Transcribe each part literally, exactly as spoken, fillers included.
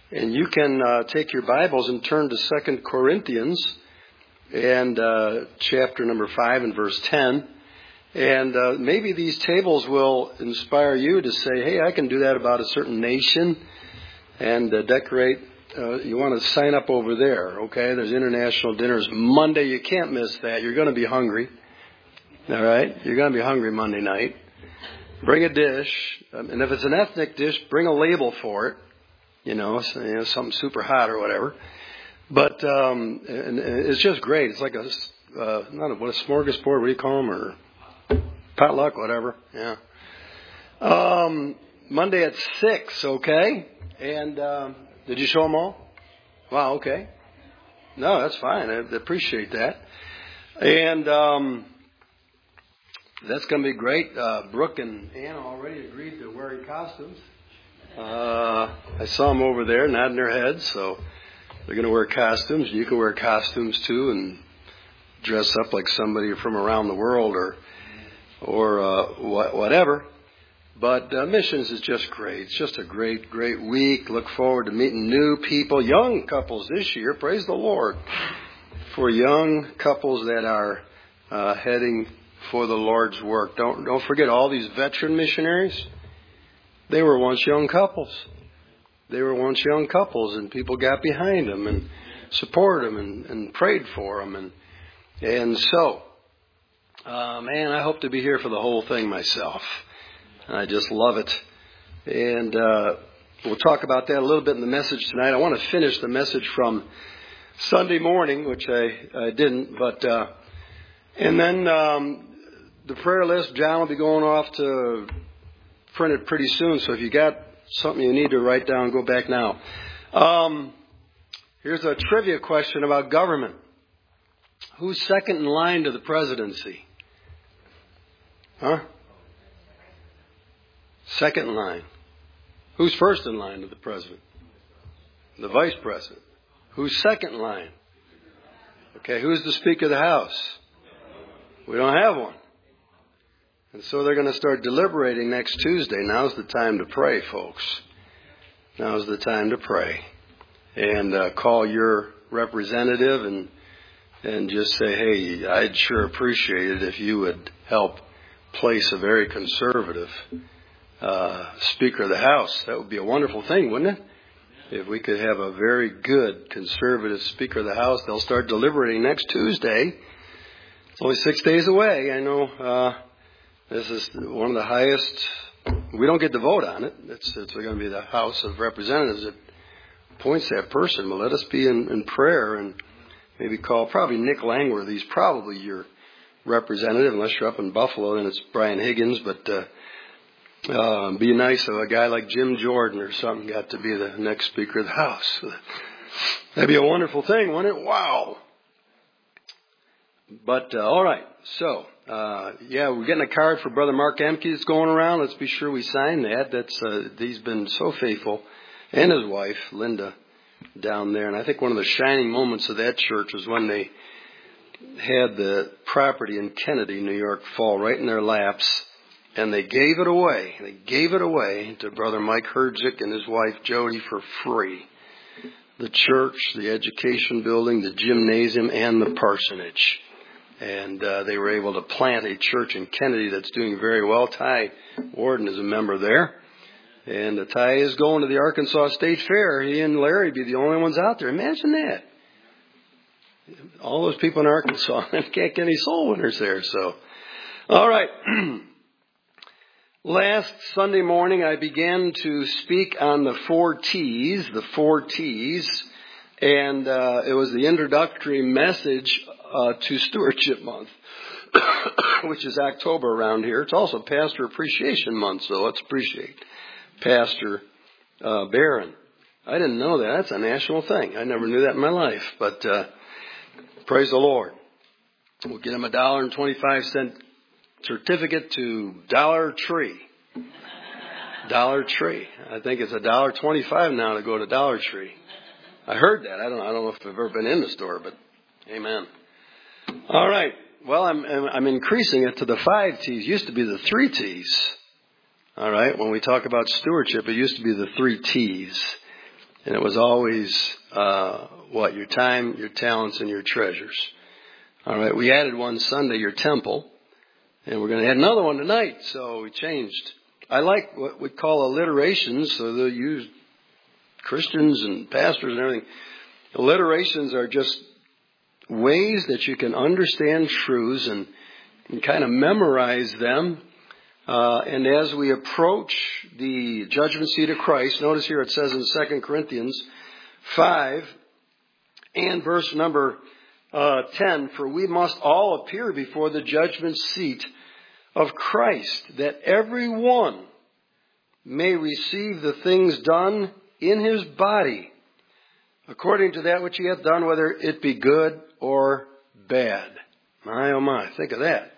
And you can uh, take your Bibles and turn to Second Corinthians and uh, chapter number five and verse ten. And uh, maybe these tables will inspire you to say, hey, I can do that about a certain nation and uh, decorate. Uh, you want to sign up over there, okay? There's international dinners Monday. You can't miss that. You're going to be hungry. All right? You're going to be hungry Monday night. Bring a dish. Um, and if it's an ethnic dish, bring a label for it. You know, so, you know, something super hot or whatever. But um, and, and it's just great. It's like a, uh, not a, what, a smorgasbord, what do you call them? Or potluck, whatever. Yeah. Um, Monday at six, okay? And um, did you show them all? Wow, okay. No, that's fine. I appreciate that. And um, that's going to be great. Uh, Brooke and Anna already agreed to wearing costumes. Uh, I saw them over there nodding their heads, so they're going to wear costumes. You can wear costumes too and dress up like somebody from around the world or or uh, wh- whatever. But uh, missions is just great. It's just a great, great week. Look forward to meeting new people, young couples this year. Praise the Lord for young couples that are uh, heading for the Lord's work. Don't don't forget all these veteran missionaries. They were once young couples. They were once young couples, and people got behind them and supported them and, and prayed for them. And and so, uh, man, I hope to be here for the whole thing myself. I just love it. And uh, we'll talk about that a little bit in the message tonight. I want to finish the message from Sunday morning, which I, I didn't. But uh, and then um, the prayer list, John will be going off to print it pretty soon, so if you got something you need to write down, go back now. Um, here's a trivia question about government. Who's second in line to the presidency? Huh? Second in line. Who's first in line to the president? The vice president. Who's second in line? Okay, who's the Speaker of the House? We don't have one. And so they're going to start deliberating next Tuesday. Now's the time to pray, folks. Now's the time to pray. And uh, call your representative and and just say, hey, I'd sure appreciate it if you would help place a very conservative uh, Speaker of the House. That would be a wonderful thing, wouldn't it? If we could have a very good conservative Speaker of the House. They'll start deliberating next Tuesday. It's only six days away. I know... Uh, This is one of the highest. We don't get to vote on it. It's, it's going to be the House of Representatives that appoints that person. But let us be in, in prayer and maybe call probably Nick Langworthy. He's probably your representative, unless you're up in Buffalo, then it's Brian Higgins. But uh, uh, be nice if a guy like Jim Jordan or something got to be the next Speaker of the House. That'd be a wonderful thing, wouldn't it? Wow. But uh, all right, so. Uh, yeah, we're getting a card for Brother Mark Emke that's going around. Let's be sure we sign that. That's uh, he's been so faithful, and his wife Linda down there. And I think one of the shining moments of that church was when they had the property in Kennedy, New York, fall right in their laps, and they gave it away. They gave it away to Brother Mike Herdzik and his wife Jody for free. The church, the education building, the gymnasium, and the parsonage. And uh, they were able to plant a church in Kennedy that's doing very well. Ty Warden is a member there. And uh, Ty is going to the Arkansas State Fair. He and Larry be the only ones out there. Imagine that. All those people in Arkansas can't get any soul winners there. So, all right. Last Sunday morning, I began to speak on the four T's, the four T's. And uh, it was the introductory message uh, to Stewardship Month, which is October around here. It's also Pastor Appreciation Month, so let's appreciate Pastor uh, Barron. I didn't know that. That's a national thing. I never knew that in my life. But uh, praise the Lord. We'll get him a dollar and twenty-five cent certificate to Dollar Tree. Dollar Tree. I think it's a dollar twenty-five now to go to Dollar Tree. I heard that. I don't. I don't know if I've ever been in the store, but amen. All right. Well, I'm I'm increasing it to the five T's. Used to be the three T's. All right. When we talk about stewardship, it used to be the three T's. And it was always, uh, what, your time, your talents, and your treasures. All right, we added one Sunday, your temple. And we're going to add another one tonight, so we changed. I like what we call alliterations, so they'll use Christians and pastors and everything. Alliterations are just ways that you can understand truths and, and kind of memorize them. Uh, and as we approach the judgment seat of Christ, notice here it says in Second Corinthians five and verse number uh, ten, for we must all appear before the judgment seat of Christ, that every one may receive the things done in his body, according to that which he hath done, whether it be good or bad. My, oh my, think of that.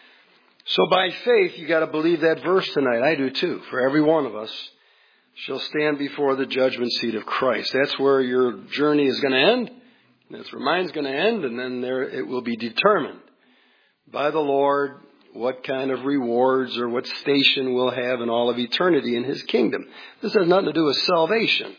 So by faith, you got to believe that verse tonight. I do too. For every one of us shall stand before the judgment seat of Christ. That's where your journey is going to end. That's where mine's going to end. And then there it will be determined by the Lord what kind of rewards or what station we'll have in all of eternity in his kingdom. This has nothing to do with salvation.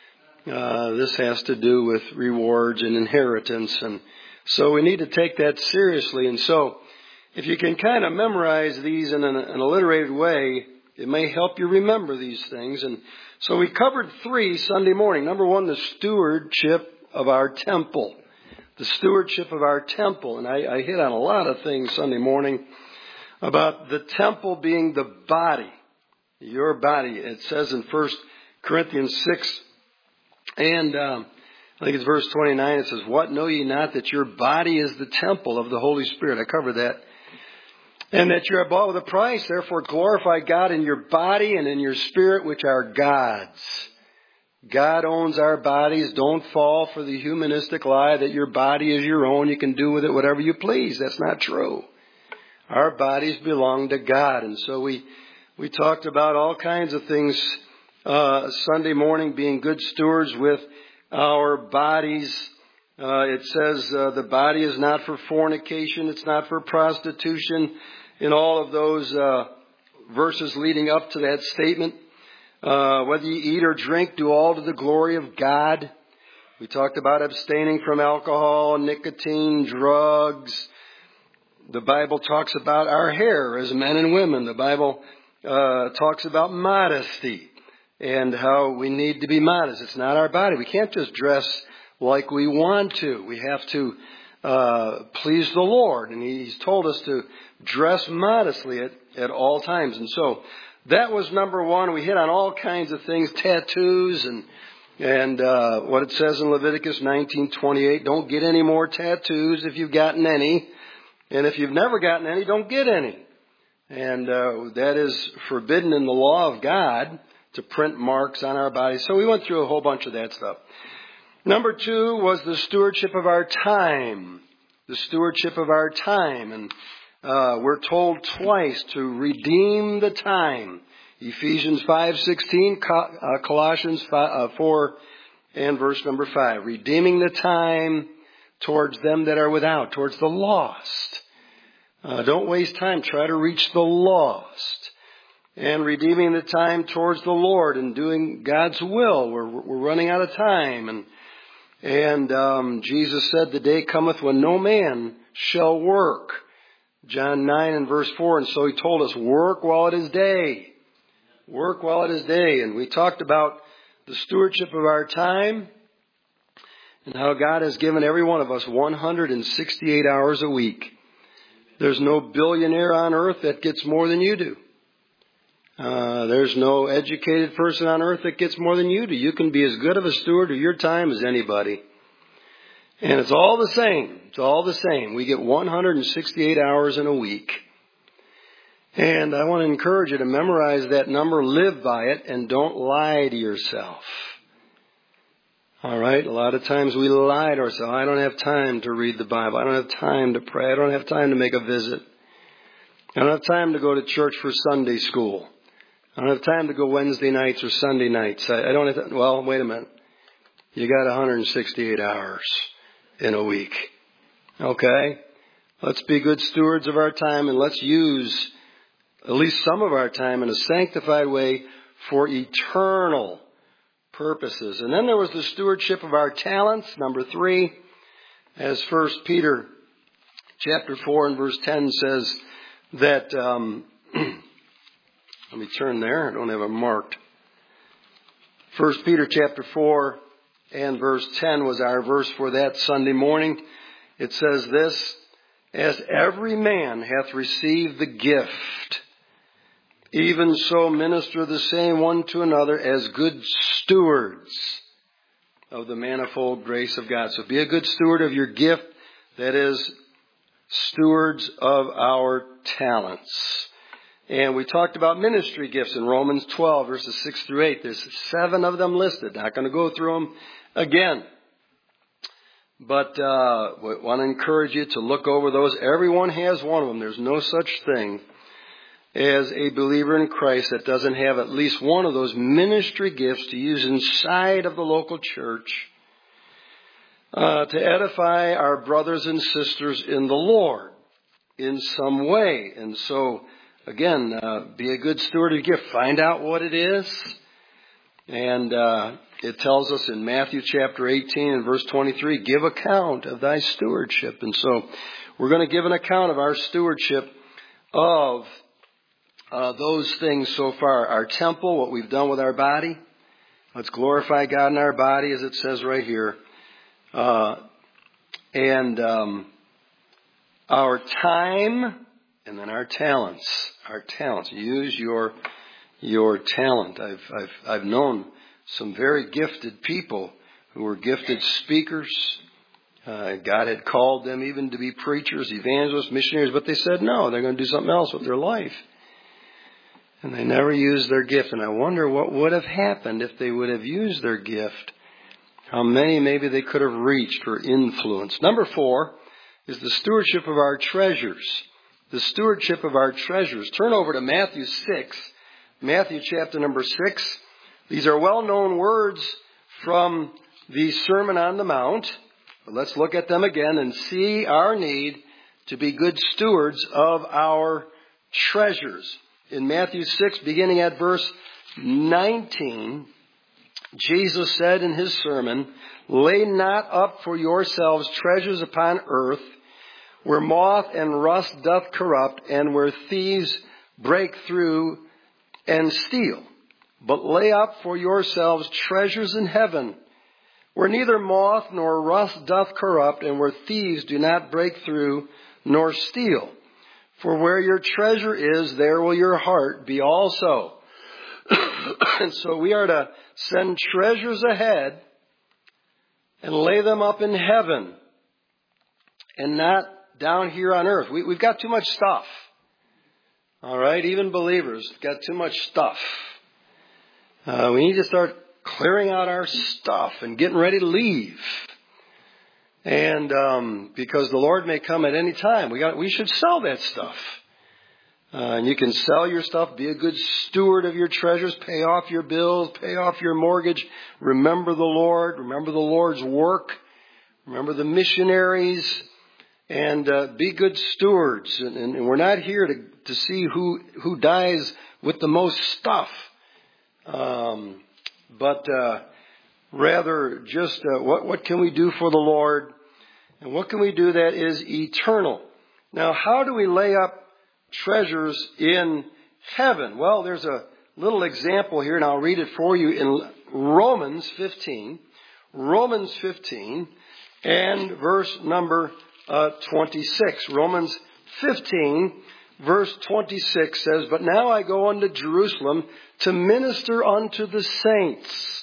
Uh, this has to do with rewards and inheritance. And so we need to take that seriously. And so if you can kind of memorize these in an, an alliterated way, it may help you remember these things. And so we covered three Sunday morning. Number one, the stewardship of our temple. The stewardship of our temple. And I, I hit on a lot of things Sunday morning about the temple being the body. Your body. It says in First Corinthians six and um, I think it's verse twenty-nine. It says, what know ye not that your body is the temple of the Holy Spirit? I covered that. And that you are bought with a price. Therefore glorify God in your body and in your spirit, which are God's. God owns our bodies. Don't fall for the humanistic lie that your body is your own. You can do with it whatever you please. That's not true. Our bodies belong to God. And so we, we talked about all kinds of things, uh, Sunday morning, being good stewards with our bodies. Uh, it says, uh, the body is not for fornication. It's not for prostitution. In all of those, uh, verses leading up to that statement, uh, whether you eat or drink, do all to the glory of God. We talked about abstaining from alcohol, nicotine, drugs. The Bible talks about our hair as men and women. The Bible uh, talks about modesty and how we need to be modest. It's not our body. We can't just dress like we want to. We have to uh, please the Lord. And He's told us to dress modestly at, at all times. And so that was number one. We hit on all kinds of things, tattoos and and uh, what it says in Leviticus nineteen twenty-eight. Don't get any more tattoos if you've gotten any. And if you've never gotten any, don't get any. And uh, that is forbidden in the law of God to print marks on our bodies. So we went through a whole bunch of that stuff. Number two was the stewardship of our time. The stewardship of our time. And uh, we're told twice to redeem the time. Ephesians five sixteen, Colossians four and verse number five. Redeeming the time towards them that are without, towards the lost. Uh, don't waste time. Try to reach the lost. And redeeming the time towards the Lord and doing God's will. We're, we're running out of time. And, and um, Jesus said, the day cometh when no man shall work. John nine and verse four. And so He told us, work while it is day. Work while it is day. And we talked about the stewardship of our time and how God has given every one of us one hundred sixty-eight hours a week. There's no billionaire on earth that gets more than you do. Uh, there's no educated person on earth that gets more than you do. You can be as good of a steward of your time as anybody. And it's all the same. It's all the same. We get one hundred sixty-eight hours in a week. And I want to encourage you to memorize that number, live by it, and don't lie to yourself. All right? A lot of times we lie to ourselves. I don't have time to read the Bible. I don't have time to pray. I don't have time to make a visit. I don't have time to go to church for Sunday school. I don't have time to go Wednesday nights or Sunday nights. I, I don't have to, well, wait a minute. You got one hundred sixty-eight hours in a week. Okay? Let's be good stewards of our time, and let's use at least some of our time in a sanctified way for eternal purposes. And then there was the stewardship of our talents, number three, as First Peter chapter four and verse ten says that, um, let me turn there, I don't have it marked. First Peter chapter four and verse ten was our verse for that Sunday morning. It says this, as every man hath received the gift, even so minister the same one to another as good stewards of the manifold grace of God. So be a good steward of your gift, that is, stewards of our talents. And we talked about ministry gifts in Romans twelve, verses six through eight. There's seven of them listed. Not going to go through them again. But uh, I want to encourage you to look over those. Everyone has one of them. There's no such thing as a believer in Christ that doesn't have at least one of those ministry gifts to use inside of the local church uh, to edify our brothers and sisters in the Lord in some way. And so, again, uh, be a good steward of your gift. Find out what it is. And uh, it tells us in Matthew chapter eighteen and verse twenty-three, give account of thy stewardship. And so we're going to give an account of our stewardship of uh, those things so far. Our temple, what we've done with our body. Let's glorify God in our body, as it says right here. Uh, and um, our time, and then our talents. Our talents. Use your your talent. I've I've I've known some very gifted people who were gifted speakers. Uh, God had called them even to be preachers, evangelists, missionaries, but they said no, they're going to do something else with their life. And they never used their gift. And I wonder what would have happened if they would have used their gift. How many maybe they could have reached or influenced. Number four is the stewardship of our treasures. The stewardship of our treasures. Turn over to Matthew six. Matthew chapter number six. These are well-known words from the Sermon on the Mount. But let's look at them again and see our need to be good stewards of our treasures. In Matthew six, beginning at verse nineteen, Jesus said in his sermon, lay not up for yourselves treasures upon earth, where moth and rust doth corrupt, and where thieves break through and steal. But lay up for yourselves treasures in heaven, where neither moth nor rust doth corrupt, and where thieves do not break through nor steal. For where your treasure is, there will your heart be also. And so we are to send treasures ahead and lay them up in heaven and not down here on earth. We, we've got too much stuff. All right, even believers got too much stuff. Uh, we need to start clearing out our stuff and getting ready to leave. And um, because the Lord may come at any time, we got we should sell that stuff. Uh, and you can sell your stuff, be a good steward of your treasures, pay off your bills, pay off your mortgage. Remember the Lord, remember the Lord's work, remember the missionaries, and uh, be good stewards. And, and, and we're not here to, to see who who dies with the most stuff, um, but uh, rather just uh, what what can we do for the Lord, and what can we do that is eternal. Now, how do we lay up treasures in heaven? Well, there's a little example here, and I'll read it for you in Romans fifteen. Romans fifteen and verse number uh, twenty-six. Romans fifteen, verse twenty-six says, but now I go unto Jerusalem to minister unto the saints.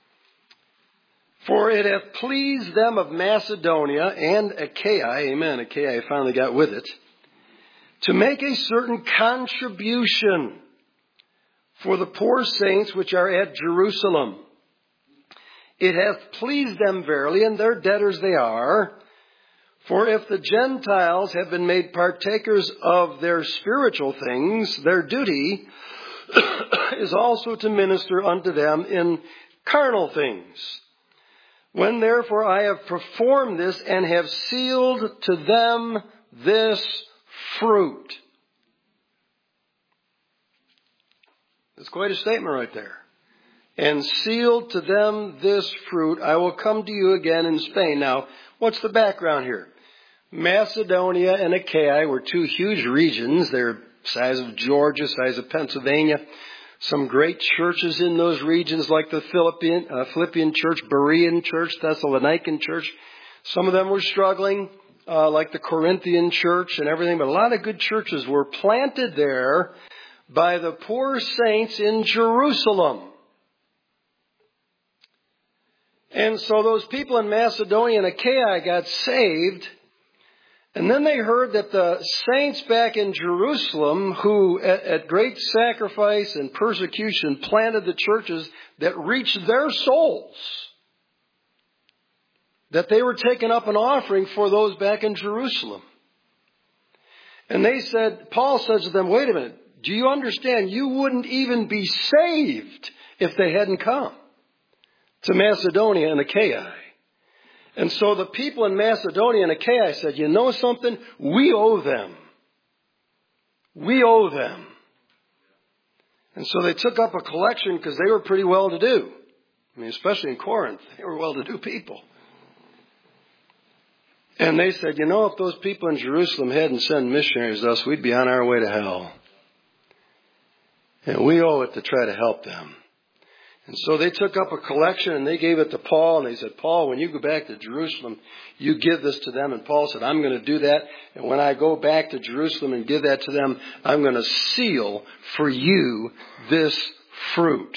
For it hath pleased them of Macedonia and Achaia, amen, Achaia finally got with it, to make a certain contribution for the poor saints which are at Jerusalem. It hath pleased them verily, and their debtors they are. For if the Gentiles have been made partakers of their spiritual things, their duty is also to minister unto them in carnal things. When therefore I have performed this and have sealed to them this fruit. That's quite a statement right there. and sealed to them this fruit, I will come to you again in Spain. Now, what's the background here? Macedonia and Achaia were two huge regions. They're size of Georgia, size of Pennsylvania. Some great churches in those regions like the Philippian, uh, Philippian church, Berean church, Thessalonican church. Some of them were struggling, uh, like the Corinthian church and everything. But a lot of good churches were planted there by the poor saints in Jerusalem. And so those people in Macedonia and Achaia got saved. And then they heard that the saints back in Jerusalem, who at, at great sacrifice and persecution planted the churches that reached their souls, that they were taking up an offering for those back in Jerusalem. And they said, Paul says to them, wait a minute, do you understand? You wouldn't even be saved if they hadn't come to Macedonia and Achaia. And so the people in Macedonia and Achaia said, you know something? We owe them. We owe them. And so they took up a collection because they were pretty well to do. I mean, especially in Corinth, they were well to do people. And they said, you know, if those people in Jerusalem hadn't sent missionaries to us, we'd be on our way to hell. And we owe it to try to help them. And so they took up a collection and they gave it to Paul. And they said, Paul, when you go back to Jerusalem, you give this to them. And Paul said, I'm going to do that. And when I go back to Jerusalem and give that to them, I'm going to seal for you this fruit.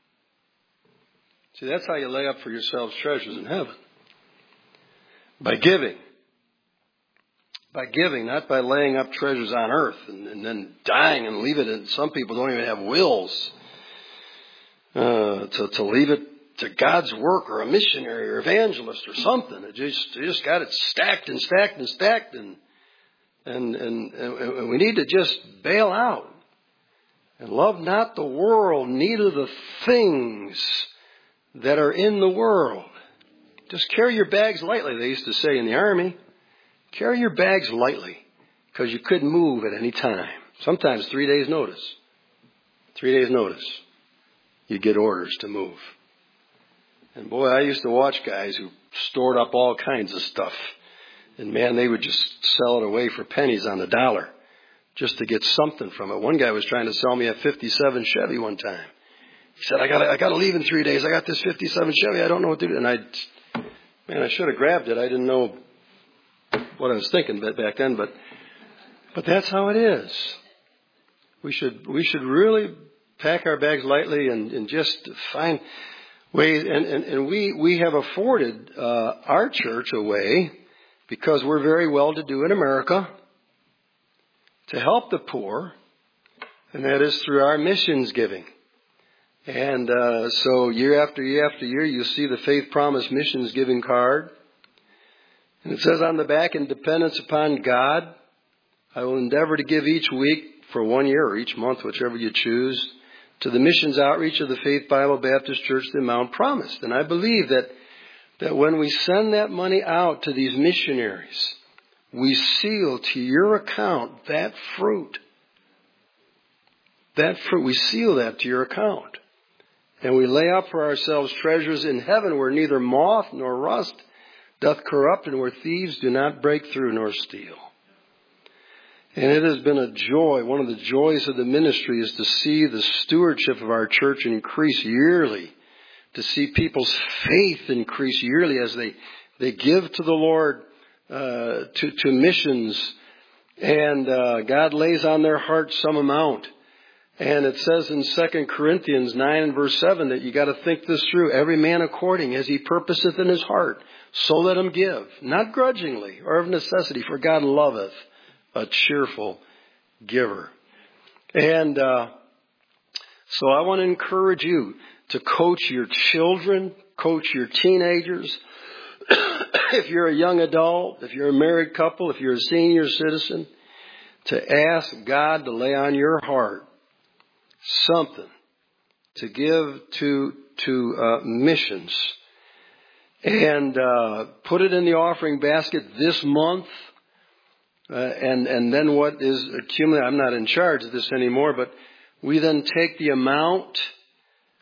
See, that's how you lay up for yourselves treasures in heaven. By giving. By giving, not by laying up treasures on earth and, and then dying and leave it. And some people don't even have wills. Uh, to, to leave it to God's work or a missionary or evangelist or something. It just, they just got it stacked and stacked and stacked and, and, and, and we need to just bail out. And love not the world, neither the things that are in the world. Just carry your bags lightly, they used to say in the army. Carry your bags lightly because you could move at any time. Sometimes three days notice. Three days notice. You get orders to move. And boy, I used to watch guys who stored up all kinds of stuff. And man, they would just sell it away for pennies on the dollar just to get something from it. One guy was trying to sell me a fifty-seven Chevy one time. He said, I got I got to leave in three days. I got this fifty-seven Chevy. I don't know what to do. And I, man, I should have grabbed it. I didn't know what I was thinking back then, but, but that's how it is. We should, we should really pack our bags lightly and, and just find ways. And, and, and we, we have afforded uh, our church a way, because we're very well to do in America, to help the poor, and that is through our missions giving. And uh, so year after year after year, you see the Faith Promise Missions Giving card. And it says on the back, in dependence upon God, I will endeavor to give each week for one year or each month, whichever you choose, to the missions outreach of the Faith Bible Baptist Church, the amount promised. And I believe that, that when we send that money out to these missionaries, we seal to your account that fruit. That fruit, we seal that to your account. And we lay up for ourselves treasures in heaven where neither moth nor rust doth corrupt and where thieves do not break through nor steal. And it has been a joy. One of the joys of the ministry is to see the stewardship of our church increase yearly. To see people's faith increase yearly as they, they give to the Lord, uh, to, to missions. And uh, God lays on their heart some amount. And it says in Second Corinthians nine and verse seven that you got to think this through. Every man according as he purposeth in his heart, so let him give. Not grudgingly or of necessity, for God loveth a cheerful giver. And uh, so I want to encourage you to coach your children, coach your teenagers. If you're a young adult, if you're a married couple, if you're a senior citizen, to ask God to lay on your heart something to give to to uh, missions, and uh, put it in the offering basket this month. Uh, and, and then what is accumulated, I'm not in charge of this anymore, but we then take the amount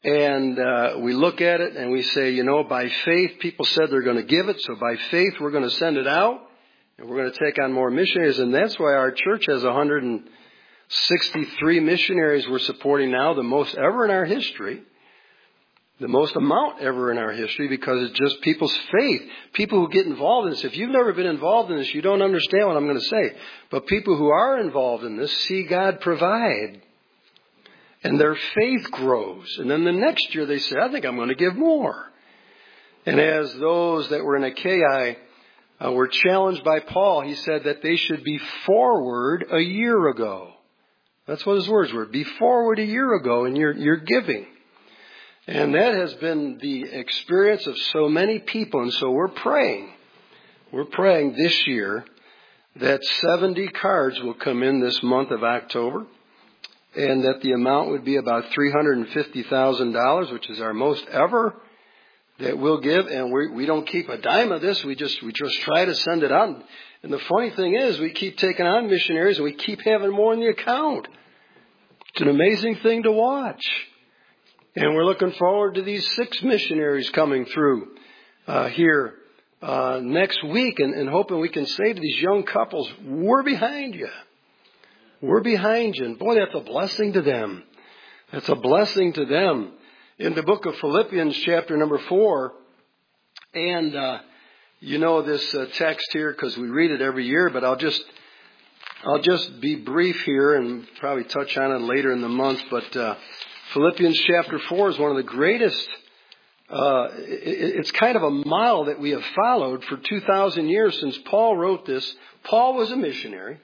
And uh, we look at it and we say, you know, by faith, people said they're going to give it. So by faith, we're going to send it out. And we're going to take on more missionaries. And that's why our church has one hundred sixty-three missionaries we're supporting now, the most ever in our history. The most amount ever in our history, because it's just people's faith. People who get involved in this. If you've never been involved in this, you don't understand what I'm going to say. But people who are involved in this see God provide. And their faith grows. And then the next year they say, I think I'm going to give more. And as those that were in Achaia uh, were challenged by Paul, he said that they should be forward a year ago. That's what his words were. Be forward a year ago in your, your giving. And that has been the experience of so many people. And so we're praying. We're praying this year that seventy cards will come in this month of October. And that the amount would be about three hundred fifty thousand dollars, which is our most ever that we'll give. And we, we don't keep a dime of this. We just, we just try to send it on. And the funny thing is, we keep taking on missionaries and we keep having more in the account. It's an amazing thing to watch. And we're looking forward to these six missionaries coming through uh, here uh, next week, and, and hoping we can say to these young couples, we're behind you. We're behind you. And boy, that's a blessing to them. That's a blessing to them. In the book of Philippians, chapter number four, and uh, you know this uh, text here because we read it every year, but I'll just I'll just be brief here and probably touch on it later in the month. But uh, Philippians chapter four is one of the greatest. Uh, it, it's kind of a model that we have followed for two thousand years since Paul wrote this. Paul was a missionary.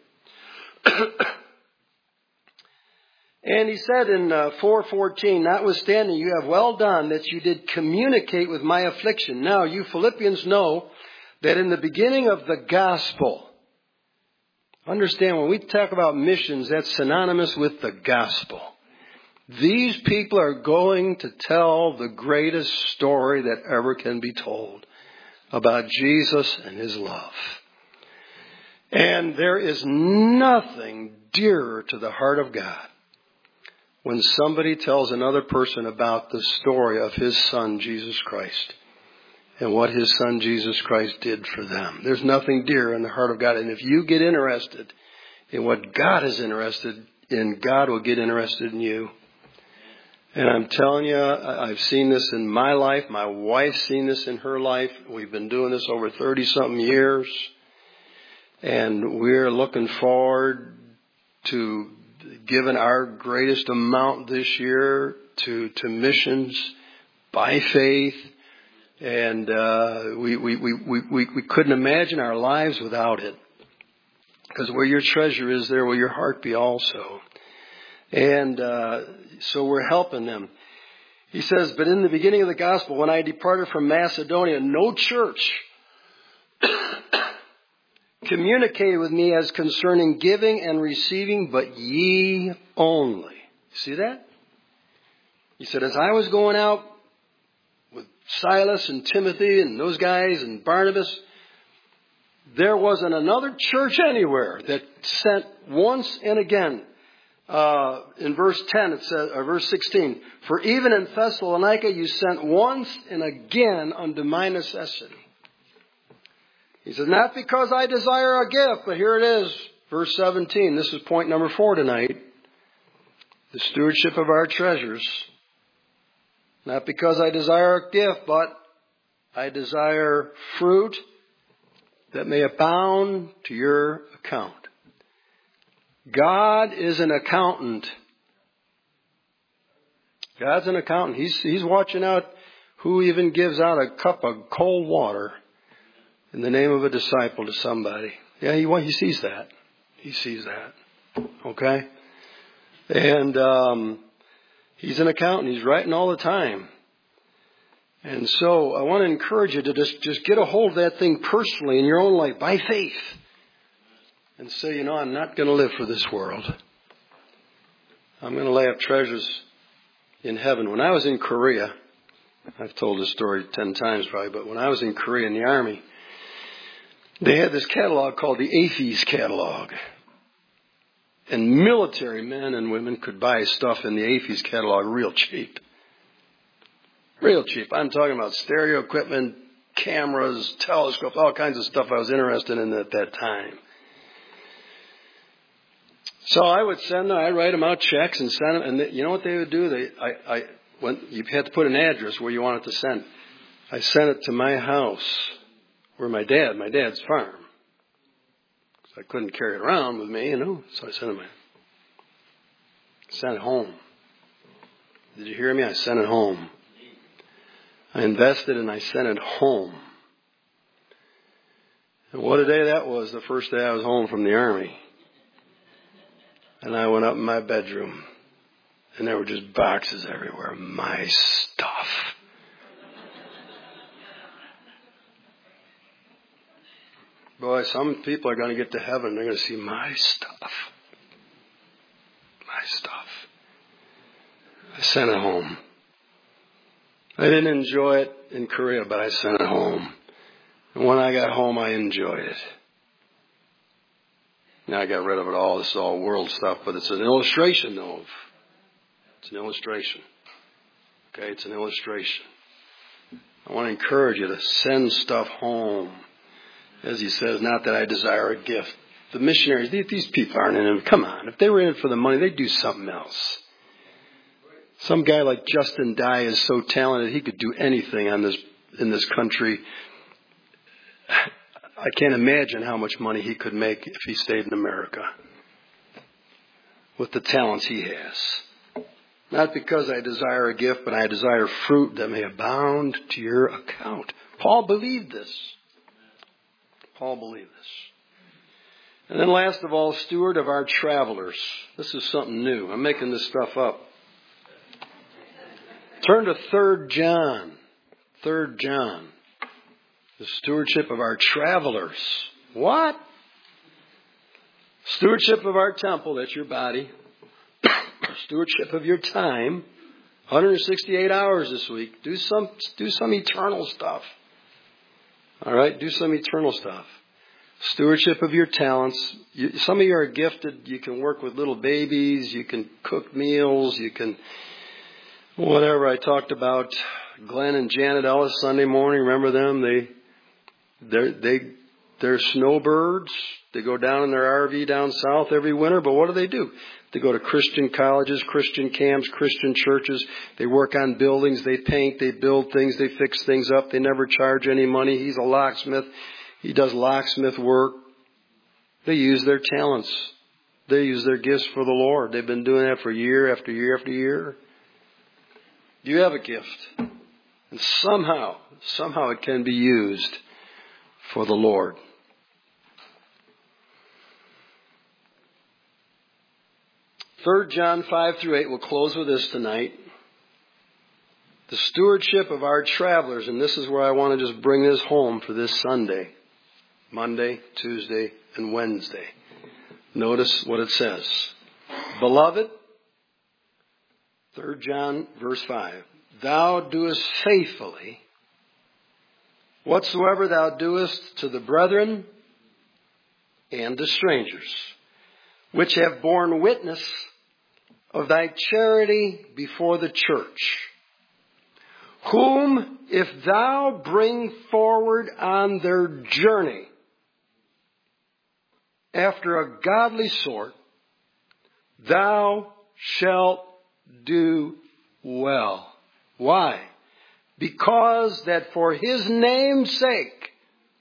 And he said in uh, four fourteen, notwithstanding, you have well done that you did communicate with my affliction. Now, you Philippians know that in the beginning of the gospel, understand when we talk about missions, that's synonymous with the gospel. These people are going to tell the greatest story that ever can be told about Jesus and his love. And there is nothing dearer to the heart of God when somebody tells another person about the story of his son, Jesus Christ, and what his son, Jesus Christ, did for them. There's nothing dearer in the heart of God. And if you get interested in what God is interested in, God will get interested in you. And I'm telling you, I've seen this in my life. My wife's seen this in her life. We've been doing this over thirty-something years. And we're looking forward to giving our greatest amount this year to, to missions by faith. And uh, we, we, we, we, we couldn't imagine our lives without it. Because where your treasure is, there will your heart be also. And uh, so we're helping them. He says, but in the beginning of the gospel, when I departed from Macedonia, no church communicated with me as concerning giving and receiving, but ye only. See that? He said, as I was going out with Silas and Timothy and those guys and Barnabas, there wasn't another church anywhere that sent once and again. Uh, in verse ten, it says, or verse sixteen, for even in Thessalonica you sent once and again unto my necessity. He says, not because I desire a gift, but here it is, verse seventeen. This is point number four tonight. The stewardship of our treasures. Not because I desire a gift, but I desire fruit that may abound to your account. God is an accountant. God's an accountant. He's, he's watching out who even gives out a cup of cold water in the name of a disciple to somebody. Yeah, he, he sees that. He sees that. Okay? And um, he's an accountant. He's writing all the time. And so I want to encourage you to just, just get a hold of that thing personally in your own life by faith. And say, you know, I'm not going to live for this world. I'm going to lay up treasures in heaven. When I was in Korea, I've told this story ten times probably, but when I was in Korea in the Army, they had this catalog called the AAFES catalog. And military men and women could buy stuff in the AAFES catalog real cheap. Real cheap. I'm talking about stereo equipment, cameras, telescopes, all kinds of stuff I was interested in at that time. So I would send them, I'd write them out checks and send them, and they, you know what they would do? They, I, I, when you had to put an address where you wanted to send. I sent it to my house, where my dad, my dad's farm. So I couldn't carry it around with me, you know, so I sent it, my, sent it home. Did you hear me? I sent it home. I invested and I sent it home. And what a day that was, the first day I was home from the Army. And I went up in my bedroom, and there were just boxes everywhere. My stuff. Boy, some people are going to get to heaven, they're going to see my stuff. My stuff. I sent it home. I didn't enjoy it in Korea, but I sent it home. And when I got home, I enjoyed it. Now I got rid of it all. This is all world stuff, but it's an illustration, though. It's an illustration. Okay, it's an illustration. I want to encourage you to send stuff home. As he says, not that I desire a gift. The missionaries, these people aren't in it. Come on. If they were in it for the money, they'd do something else. Some guy like Justin Dye is so talented, he could do anything on this in this country. I can't imagine how much money he could make if he stayed in America with the talents he has. Not because I desire a gift, but I desire fruit that may abound to your account. Paul believed this. Paul believed this. And then last of all, steward of our travelers. This is something new. I'm making this stuff up. Turn to Third John. Third John. The stewardship of our travelers. What? Stewardship of our temple, that's your body. Stewardship of your time. one hundred sixty-eight hours this week. Do some, do some eternal stuff. All right? Do some eternal stuff. Stewardship of your talents. You, some of you are gifted. You can work with little babies. You can cook meals. You can, whatever. I talked about Glenn and Janet Ellis Sunday morning. Remember them? They, they're, they, they're snowbirds. They go down in their R V down south every winter. But what do they do? They go to Christian colleges, Christian camps, Christian churches. They work on buildings. They paint. They build things. They fix things up. They never charge any money. He's a locksmith. He does locksmith work. They use their talents. They use their gifts for the Lord. They've been doing that for year after year after year. You have a gift. And somehow, somehow it can be used for the Lord. Third John five through eight, we'll close with this tonight. The stewardship of our travelers, and this is where I want to just bring this home for this Sunday. Monday, Tuesday, and Wednesday. Notice what it says. Beloved, Third John verse five, thou doest faithfully whatsoever thou doest to the brethren and to strangers, which have borne witness of thy charity before the church, whom if thou bring forward on their journey after a godly sort, thou shalt do well. Why? Because that for his name's sake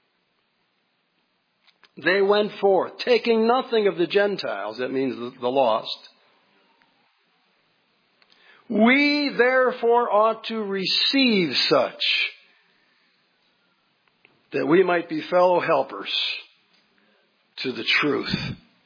they went forth, taking nothing of the Gentiles, that means the lost. We therefore ought to receive such, that we might be fellow helpers to the truth.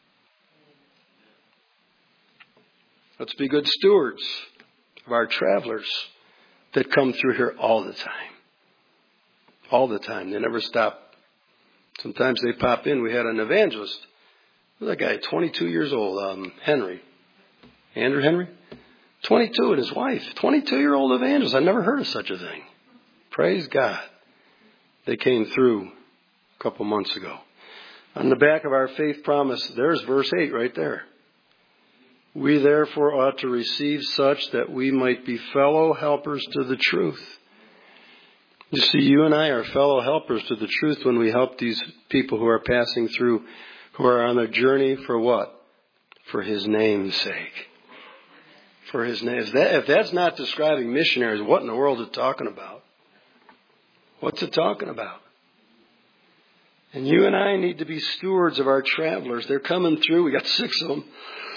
Let's be good stewards of our travelers that come through here all the time. All the time. They never stop. Sometimes they pop in. We had an evangelist. That guy, twenty-two years old, um, Henry. Andrew Henry? twenty-two and his wife. twenty-two-year-old evangelist. I never heard of such a thing. Praise God. They came through a couple months ago. On the back of our faith promise, there's verse eight right there. We therefore ought to receive such that we might be fellow helpers to the truth. You see, you and I are fellow helpers to the truth when we help these people who are passing through, who are on their journey for what? For His name's sake. For His name. If, that, if that's not describing missionaries, what in the world is it talking about? What's it talking about? And you and I need to be stewards of our travelers. They're coming through. We got six of them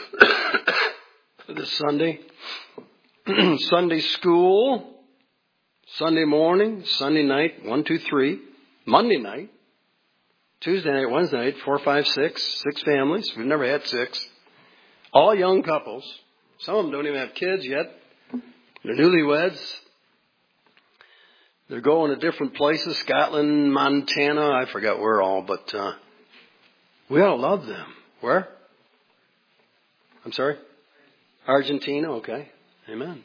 this Sunday. Sunday school. Sunday morning, Sunday night, one, two, three. Monday night, Tuesday night, Wednesday night, four, five, six. Six families. We've never had six. All young couples. Some of them don't even have kids yet. They're newlyweds. They're going to different places. Scotland, Montana, I forgot where all, but uh, we all love them. Where? I'm sorry? Argentina, okay. Amen.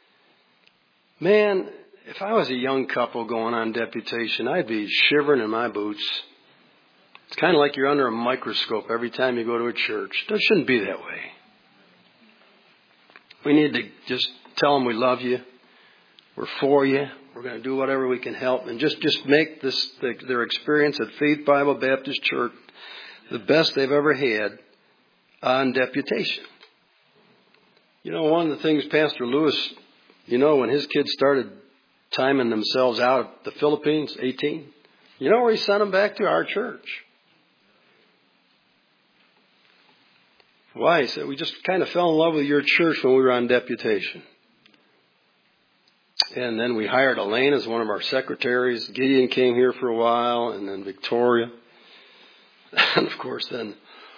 Man, if I was a young couple going on deputation, I'd be shivering in my boots. It's kind of like you're under a microscope every time you go to a church. It shouldn't be that way. We need to just tell them we love you. We're for you. We're going to do whatever we can help. And just, just make this their experience at Faith Bible Baptist Church the best they've ever had on deputation. You know, one of the things Pastor Lewis, you know, when his kids started timing themselves out of the Philippines, eighteen. You know where he sent them back to? Our church. Why? He said, we just kind of fell in love with your church when we were on deputation. And then we hired Elaine as one of our secretaries. Gideon came here for a while, and then Victoria. And of course then,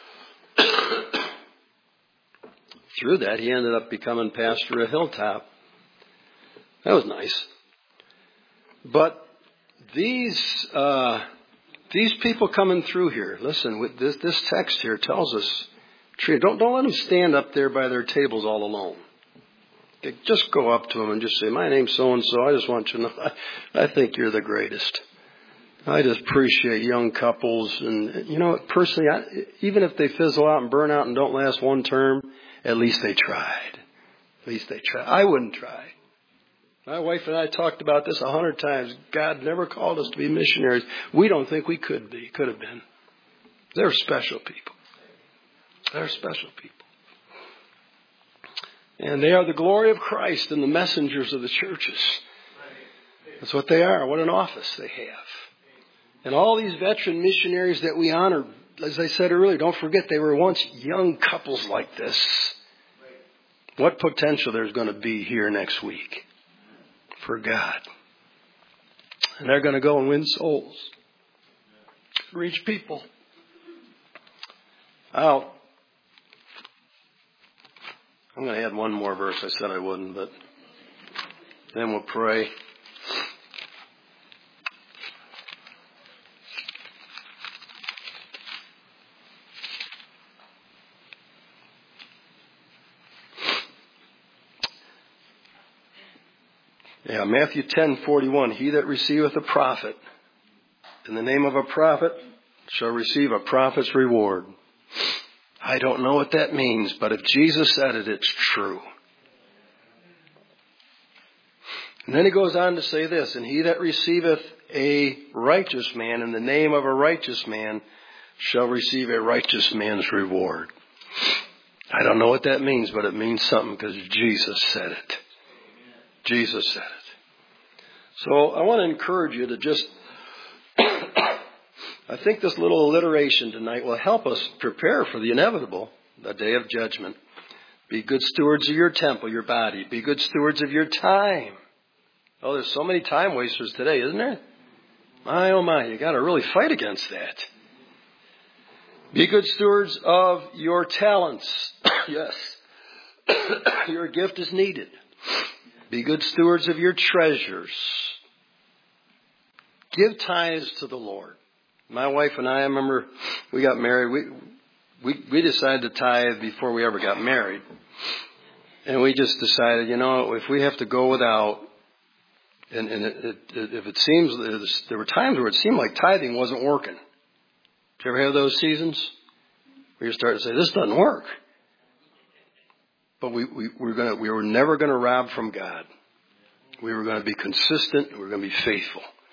through that, he ended up becoming pastor at Hilltop. That was nice. But these uh, these people coming through here, listen, with this this text here tells us, don't don't let them stand up there by their tables all alone. Okay, just go up to them and just say, my name's so and so. I just want you to know, I, I think you're the greatest. I just appreciate young couples, and you know, personally, I, even if they fizzle out and burn out and don't last one term, at least they tried. At least they tried. I wouldn't try. My wife and I talked about this a hundred times. God never called us to be missionaries. We don't think we could be, could have been. They're special people. They're special people. And they are the glory of Christ and the messengers of the churches. That's what they are. What an office they have. And all these veteran missionaries that we honor, as I said earlier, don't forget they were once young couples like this. What potential there's going to be here next week for God. And they're going to go and win souls. Reach people. I'll, I'm going to add one more verse. I said I wouldn't, but then we'll pray. Yeah, Matthew ten forty-one. He that receiveth a prophet in the name of a prophet shall receive a prophet's reward. I don't know what that means, but if Jesus said it, it's true. And then he goes on to say this, and he that receiveth a righteous man in the name of a righteous man shall receive a righteous man's reward. I don't know what that means, but it means something because Jesus said it. Jesus said it. So I want to encourage you to just, I think this little alliteration tonight will help us prepare for the inevitable, the day of judgment. Be good stewards of your temple, your body. Be good stewards of your time. Oh, there's so many time wasters today, isn't there? My, oh my, you got to really fight against that. Be good stewards of your talents. Yes. Your gift is needed. Be good stewards of your treasures. Give tithes to the Lord. My wife and I, I remember we got married. We, we, we decided to tithe before we ever got married. And we just decided, you know, if we have to go without, and, and it, it, it, if it seems, there were times where it seemed like tithing wasn't working. Did you ever have those seasons where you start to say, this doesn't work? But we, we, we, were gonna, we were never going to rob from God. We were going to be consistent. We were going to be faithful.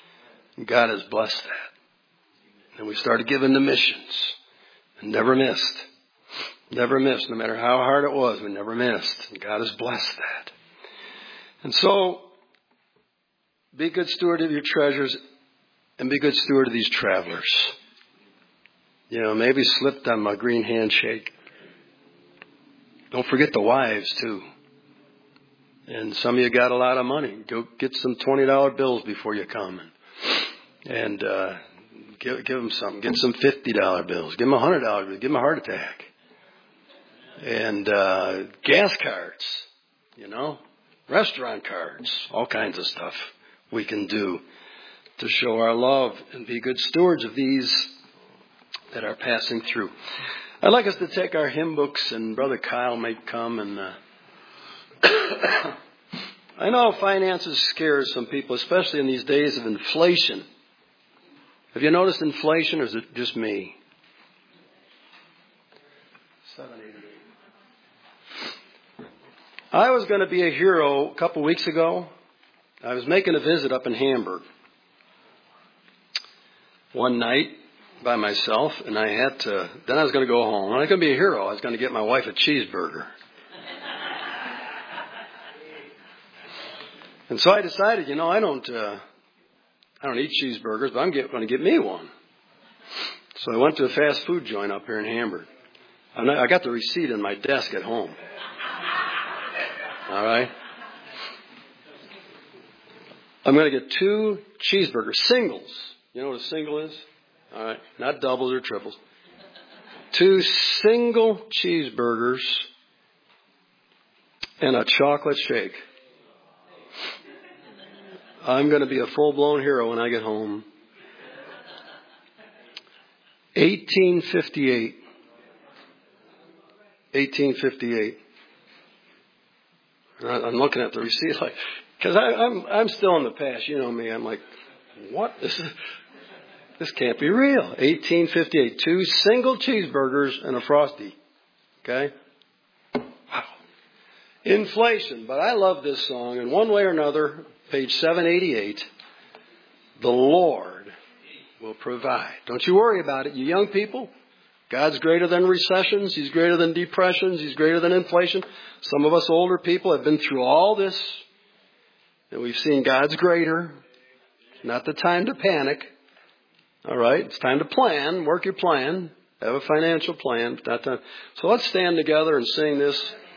God has blessed that. And we started giving to missions and never missed. Never missed. No matter how hard it was, we never missed. And God has blessed that. And so, be a good steward of your treasures and be a good steward of these travelers. You know, maybe slipped on my green handshake. Don't forget the wives, too. And some of you got a lot of money. Go get some twenty dollar bills before you come. And uh, give, give them something. Get some fifty dollar bills. Give them a one hundred dollar bill. Give them a heart attack. And uh, gas cards, you know, restaurant cards, all kinds of stuff we can do to show our love and be good stewards of these that are passing through. I'd like us to take our hymn books, and Brother Kyle may come. And uh, I know finances scares some people, especially in these days of inflation. Have you noticed inflation, or is it just me? Seven, eight, eight. I was going to be a hero a couple weeks ago. I was making a visit up in Hamburg one night by myself, and I had to, then I was going to go home. I was going to be a hero. I was going to get my wife a cheeseburger. And so I decided, you know, I don't, uh, I don't eat cheeseburgers, but I'm get, going to get me one. So I went to a fast food joint up here in Hamburg. I got the receipt in my desk at home. All right. I'm going to get two cheeseburgers, singles. You know what a single is? All right. Not doubles or triples. Two single cheeseburgers and a chocolate shake. I'm going to be a full-blown hero when I get home. eighteen fifty-eight. eighteen fifty-eight. I'm looking at the receipt like, because I'm I'm still in the past. You know me. I'm like, what? This is this can't be real. eighteen fifty-eight. Two single cheeseburgers and a Frosty. Okay. Wow. Inflation. But I love this song. In one way or another, page seven eighty-eight. The Lord will provide. Don't you worry about it, you young people. God's greater than recessions. He's greater than depressions. He's greater than inflation. Some of us older people have been through all this, and we've seen God's greater. It's not the time to panic. All right? It's time to plan. Work your plan. Have a financial plan. Not time. So let's stand together and sing this.